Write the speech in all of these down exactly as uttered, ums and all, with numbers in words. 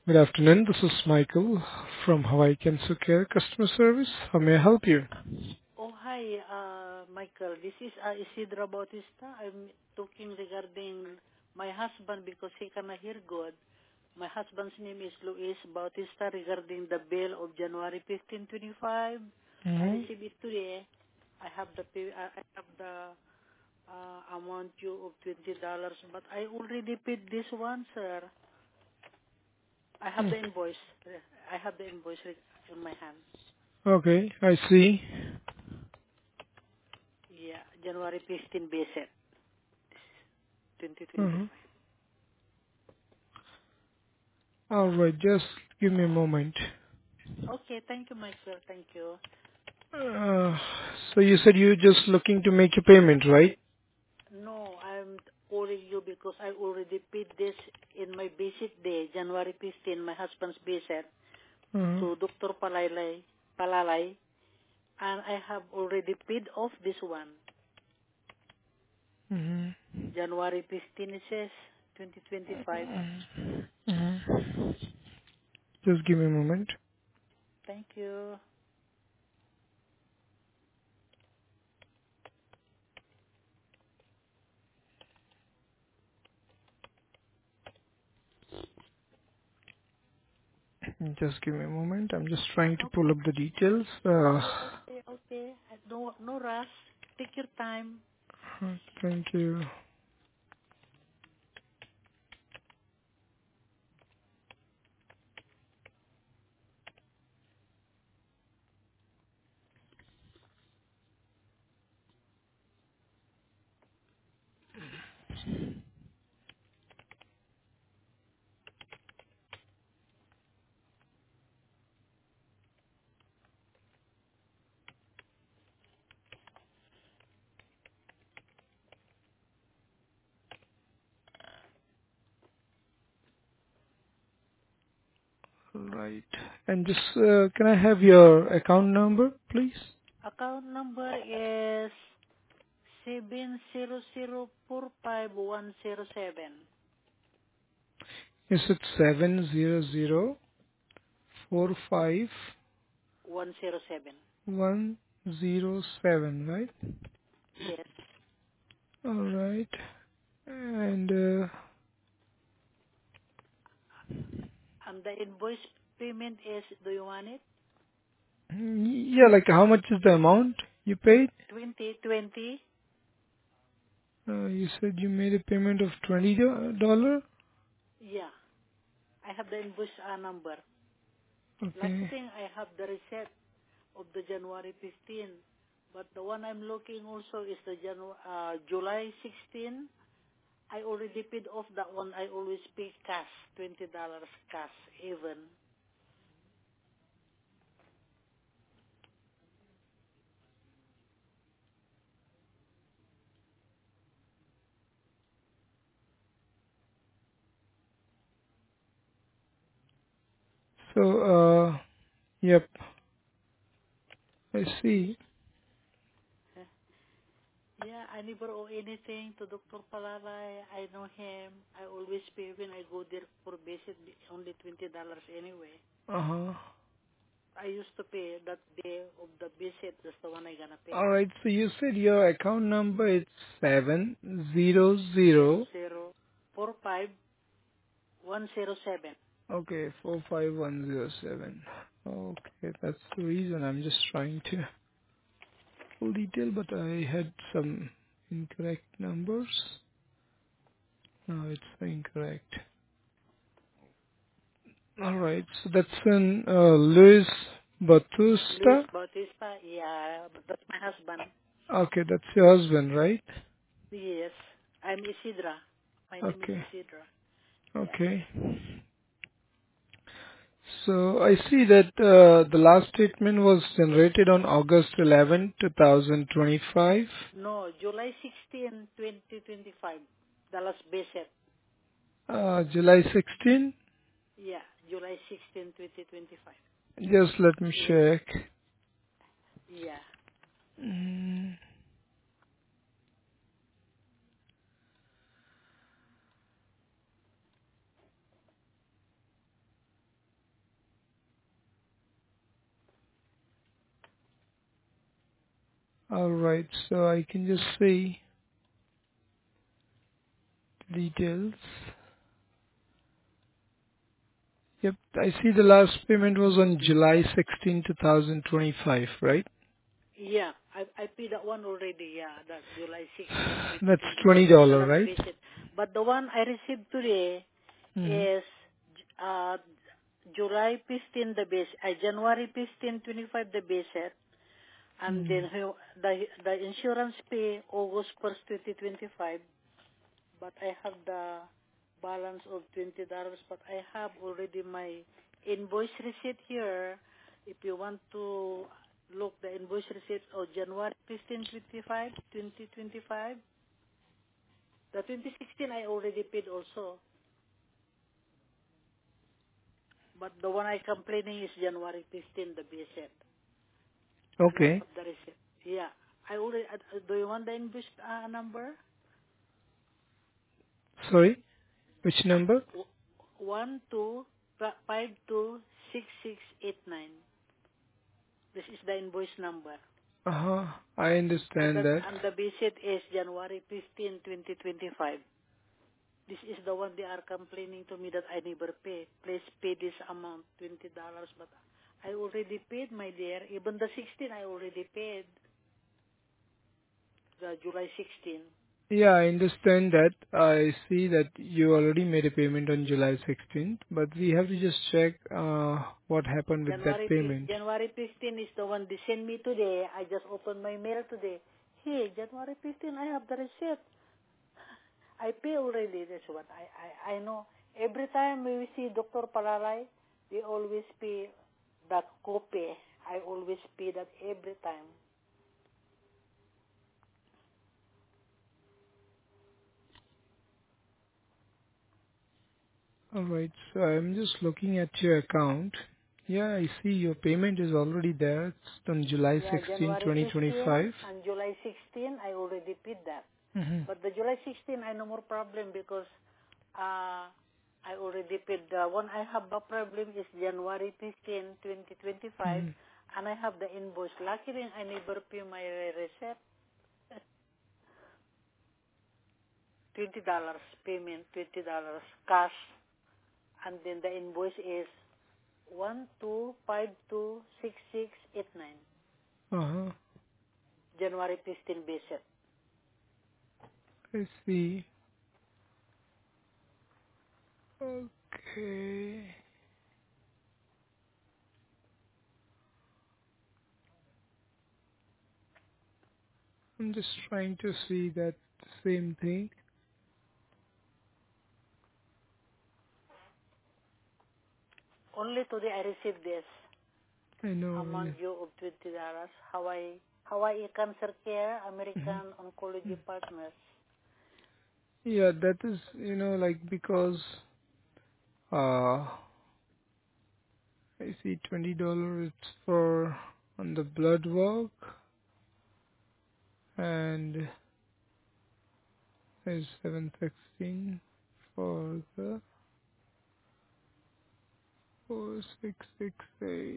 Good afternoon. This is Michael from Hawaii Cancer Care Customer Service. How may I help you? Oh, hi, uh, Michael. This is uh, Isidra Bautista. I'm talking regarding my husband because he cannot hear good. My husband's name is Luis Bautista regarding the bill of January fifteenth, twenty-five. I hmm received it today. I have the pay, uh, I have the uh, amount due of twenty dollars, but I already paid this one, sir. I have the invoice. I have the invoice in my hand. Okay, I see. Yeah, January fifteenth, visit, twenty hmm twenty-five. All right, just give me a moment. Okay. Thank you, Michael. Thank you. Uh, so you said you're just looking to make a payment, right? No, I'm calling you because I already paid this in my visit day, January fifteenth, my husband's visit Uh-huh. to Doctor Palalay, Palalay, and I have already paid off this one. hmm January fifteenth, it says, twenty twenty-five. hmm Just give me a moment. Thank you. Just give me a moment. I'm just trying to pull Okay. up the details. Uh, Oh, okay, okay. No, no rush. Take your time. thank you. Right. And just, uh, can I have your account number, please? Account number is seven zero zero four five one zero seven. Is it seven zero zero four five one zero seven. one zero seven, right? Yes. All right. And uh, And the invoice payment is, do you want it? yeah, like how much is the amount you paid? twenty twenty. Uh, you said you made a payment of twenty dollar. Yeah. I have the invoice uh, number. Last Okay. thing, I have the receipt of the January fifteenth. But the one I'm looking also is the Janu- uh, July sixteenth. I already paid off that one. I always pay cash, twenty dollars cash even. So, uh, yep, I see. Yeah, I never owe anything to Doctor Palalay. I know him. I always pay when I go there for visit, only twenty dollars anyway. Uh huh. I used to pay that day of the visit. That's the one I gonna pay. All right. So you said your account number is seven zero Zero zero. zero four five one zero seven. Okay, four five one zero seven. Okay, that's the reason I'm just trying to full detail, but I had some incorrect numbers. No, it's incorrect. All right, so that's in uh, Luis Luis Batusta. Bautista. Yeah, but that's my husband. Okay, that's your husband, right? Yes, I'm Isidra. My name is Okay, Isidra. Yeah. okay. So I see that uh, the last statement was generated on August eleventh, twenty twenty-five. No, July sixteenth, twenty twenty-five. The last visit. Uh, July sixteenth. Yeah, July sixteenth, twenty twenty-five. Just let me check. Yeah. Mm, Alright, so I can just see details. Yep, I see the last payment was on July sixteenth, twenty twenty-five, right? Yeah, I I paid that one already. Yeah, that July sixteenth, That's twenty twenty-five twenty is the dollars, last right? visit. But the one I received today Mm. is uh July fifteenth the base, uh, January fifteenth, twenty-five the visit, and Mm. then he- the the insurance pay August first, twenty twenty-five. But I have the balance of twenty dollars. But I have already my invoice receipt here. If you want to look the invoice receipt of January fifteenth, twenty-five, twenty twenty-five. The twenty sixteen I already paid also. But the one I complaining is January fifteenth, the visit. And I Okay. have the receipt. Yeah. I already, uh, uh, do you want the invoice uh, number? Sorry, which number? W- One two five two six six eight nine. This is the invoice number. Uh-huh, I And understand that that. and the visit is January fifteenth, twenty twenty-five. This is the one they are complaining to me that I never pay. Please pay this amount, twenty dollars. But I already paid, my dear. Even the sixteen, I already paid. The July sixteenth. Yeah, I understand that. I see that you already made a payment on July sixteenth, but we have to just check uh, what happened with that January fif- payment. January fifteenth is the one they sent me today. I just opened my mail today. Hey, January fifteenth, I have the receipt. I pay already. That's what I, I, I know. Every time we see Doctor Palalay, they always pay that copay. I always pay that every time. Alright, so I'm just looking at your account. Yeah, I see your payment is already there. It's on July Yeah, sixteenth, January fifteenth twenty twenty-five. and July sixteenth, I already paid that. Mm-hmm. But the July sixteenth, I no more problem because uh, I already paid. The one I have a problem is January fifteenth, twenty twenty-five, Mm-hmm. and I have the invoice. Luckily, I never pay my receipt. twenty dollars payment, twenty dollars cash, and then the invoice is one two five two six six eight nine. Uh-huh, January fifteenth visit. I see. Okay. I'm just trying to see that same thing. Only today I received this I know, amount yes. due of twenty dollars. Hawaii Hawaii Cancer Care Mhm. American Oncology Partners. Yeah, that is, you know, like because uh I see twenty dollars it's for on the blood work and there's seven sixteen for the four six six eight.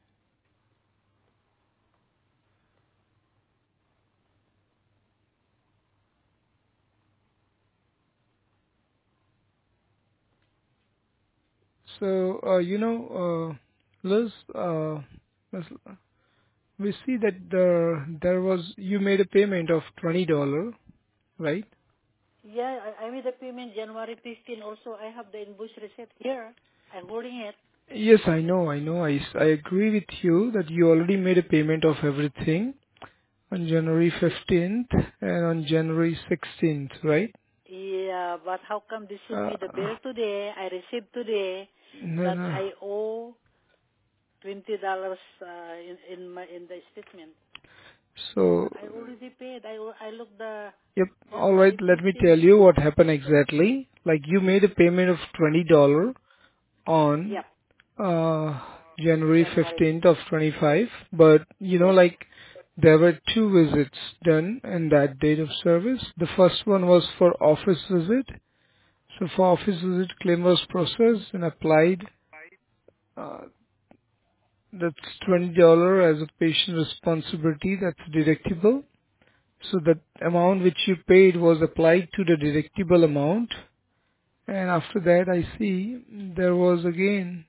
So uh you know uh Liz uh Liz, we see that the there was you made a payment of twenty dollar, right? Yeah, I, I made a payment January fifteenth. Also, I have the invoice receipt here. I'm holding it. Yes, I know, I know. I, s- I agree with you that you already made a payment of everything on January fifteenth and on January sixteenth, right? Yeah, but how come they send Uh, me the bill today? I received today no, that no. I owe twenty dollars uh, in in my in the statement. So, But I already paid. I al- I looked the yep, alright, January let me fifteenth. tell you what happened exactly. Like you made a payment of twenty dollars on Yep, uh, January January. fifteenth of twenty-five, but you know, Yes. like there were two visits done in that date of service. The first one was for office visit. So for office visit, claim was processed and applied. Uh, that's twenty dollars as a patient responsibility. That's deductible. So the amount which you paid was applied to the deductible amount. And after that, I see there was again,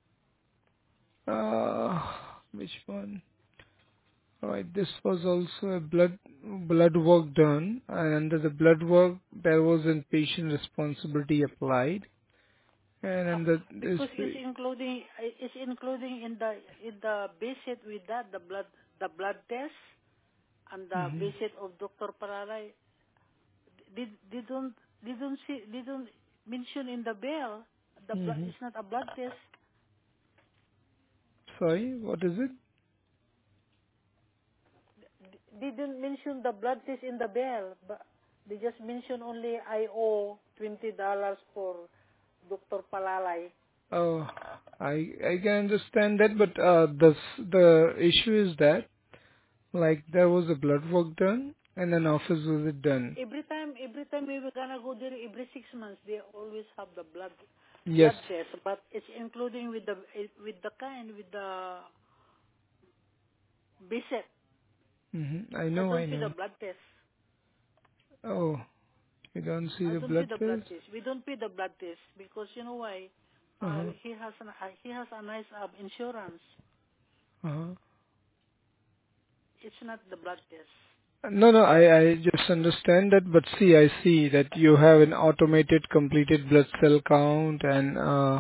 uh, which one? Alright, this was also a blood blood work done, and under the blood work there was a patient responsibility applied, and How, under this, because it's including it's including in the in the visit with that the blood the blood test and the hmm visit of Doctor Paralay. Did they don't they don't see they don't mention in the bill the blood. hmm It's not a blood test. sorry, what is it? They didn't mention the blood test in the bill, but they just mention only I owe twenty dollars for Doctor Palalay. Oh, I I can understand that, but uh, the the issue is that like there was a blood work done and an office visit done. Every time, every time we were gonna go there, every six months, they always have the blood Yes. blood test, but it's including with the with the kind with the visit. hmm I I know, I don't pay the know. blood test. Oh, you don't see I the don't pay blood the blood test? test. We don't pay the blood test because you know why? Uh, Uh-huh. he has an uh, he has a nice uh, insurance. Uh-huh. It's not the blood test. No, no, I, I just understand that, but see, I see that you have an automated completed blood cell count and uh,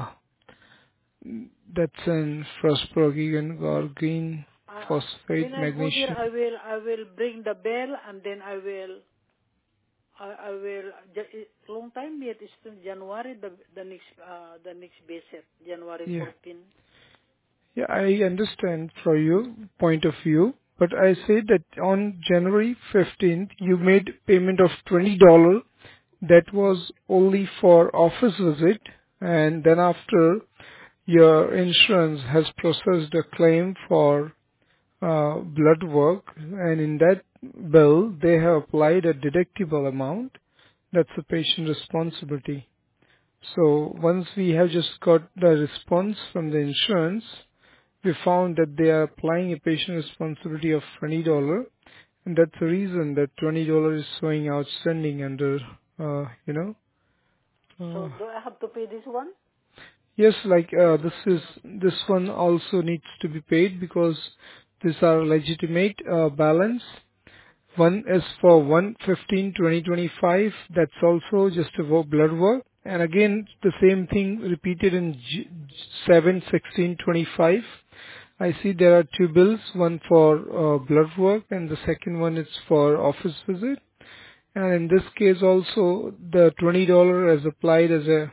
that's an phosphorogen gorgine Uh, when phosphate I go there, magnesium. I will I will bring the bell and then I will I, I will ju- it- long time yet. It's still January the the next uh, the next visit January Yeah. fourteenth. Yeah, I understand from your point of view, but I say that on January fifteenth, you made payment of twenty dollars. That was only for office visit, and then after your insurance has processed a claim for uh, blood work, and in that bill, they have applied a deductible amount. That's the patient responsibility. So once we have just got the response from the insurance, we found that they are applying a patient responsibility of twenty dollars, and that's the reason that twenty dollars is showing outstanding under, uh, you know. So Uh, do I have to pay this one? yes, like uh, this is this one also needs to be paid because these are legitimate uh, balance. One is for one fifteen twenty twenty-five. That's also just a wo- blood work. And again, the same thing repeated in J- seven sixteen twenty-five. I see there are two bills, one for uh, blood work and the second one is for office visit. And in this case also, the twenty dollars is applied as a,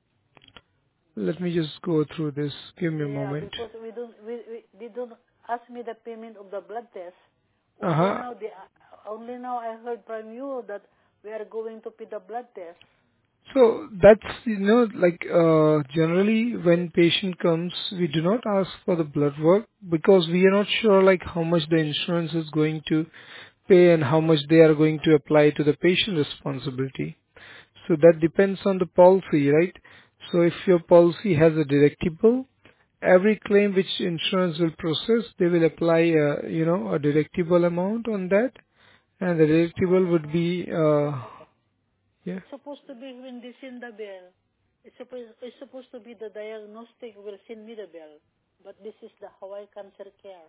let me just go through this. Give me a Yeah, moment. because we don't we, we they don't ask me the payment of the blood test. Only Uh-huh. now they only now I heard from you that we are going to pay the blood test. So that's, you know, like, uh, generally when patient comes, we do not ask for the blood work because we are not sure, like, how much the insurance is going to pay and how much they are going to apply to the patient responsibility. So that depends on the policy, right? So if your policy has a deductible, every claim which insurance will process, they will apply, a, you know, a deductible amount on that, and the deductible would Oh, be, uh, I, yeah. it's supposed to be when they send the bill. It's supposed it's supposed to be the diagnostic will send me the bill, but this is the Hawaii Cancer Care.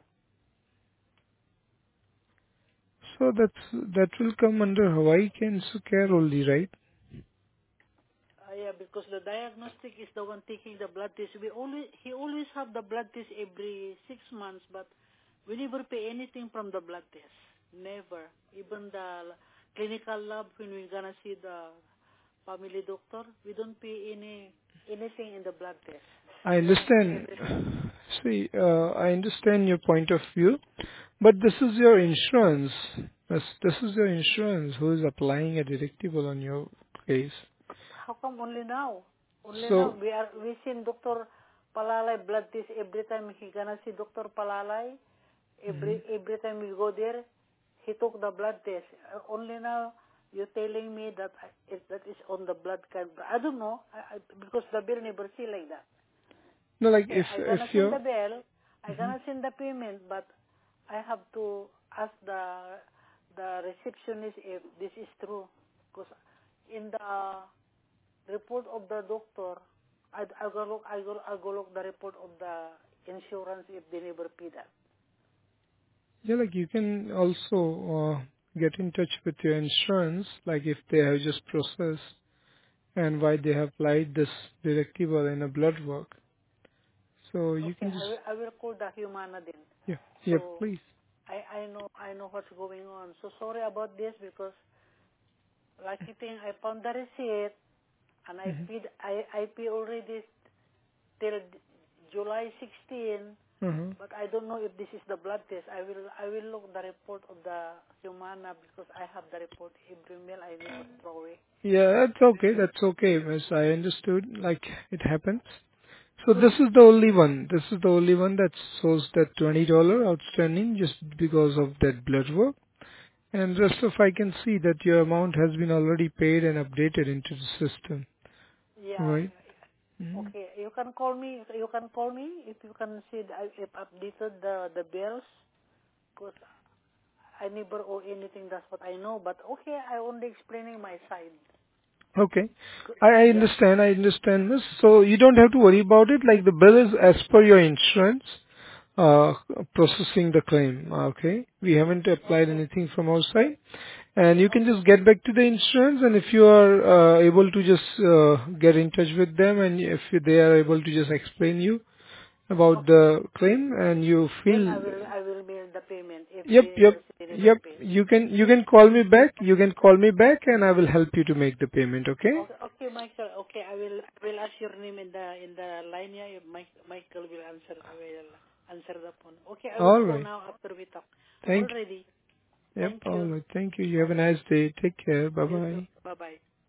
So that's that will come under Hawaii Cancer Care only, right? Uh, yeah, because the diagnostic is the one taking the blood test. We always he always have the blood test every six months, but we never pay anything from the blood test. Never. Even the clinical lab when we're gonna see the family doctor, we don't pay any anything in the blood test. I We're gonna pay understand. everything. See, uh, I understand your point of view, but this is your insurance. This, this is your insurance who is applying a deductible on your case. How come only now? Only now So, we are we seen Doctor Palalay blood test every time he gonna see Doctor Palalay. mhm. Every every time we go there, he took the blood test. Uh, only now you're telling me that I, it, that is on the blood card. I don't know I, I, because the bill never see like that. no, like Okay, if I if gonna send you're the bill. I hmm cannot send the payment, but I have to ask the the receptionist if this is true. Because in the report of the doctor, I I go look I go I go look the report of the insurance if they never pay that. Yeah, like you can also uh, get in touch with your insurance, like if they have just processed and why they have applied this deductible in a blood work. So you Okay, can I just, will I will call the Humana then. yeah, yeah, So please. I I know I know what's going on. So sorry about this because lucky thing I found the receipt and I hmm paid I I pay already till July sixteenth. Uh-huh. But I don't know if this is the blood test. I will I will look the report of the Humana because I have the report every mail I never throw away. Yeah, that's okay. That's okay, miss. I understood. Like it happens. So this is the only one. This is the only one that shows that twenty dollar outstanding just because of that blood work. And rest of I can see that your amount has been already paid and updated into the system, Yeah. right? Mhm. Okay. You can call me. You can call me if you can see the, if updated the the bills because I never owe anything. That's what I know. But okay, I only explaining my side. Okay. Good. I I Yeah. understand. I understand this. So you don't have to worry about it. Like the bill is as per your insurance, uh, processing the claim. Okay. We haven't applied Okay. anything from our side. And you can Okay. just get back to the insurance, and if you are uh, able to just uh, get in touch with them, and if they are able to just explain you about Okay. the claim, and you Then I feel, will I will mail the payment if yep, they yep, never they never yep, pay. you can you can call me back. You can call me back, and I will help you to make the payment. Okay. Okay, okay, Michael. Okay, I will I will ask your name in the in the line here. If Mike, Michael will answer will answer the phone. Okay, I will All go right. now after we talk. Thank Already. Yep. Thank All you. right. Thank you. You have Bye a bye. nice day. Take care. Bye You too. bye. Bye bye.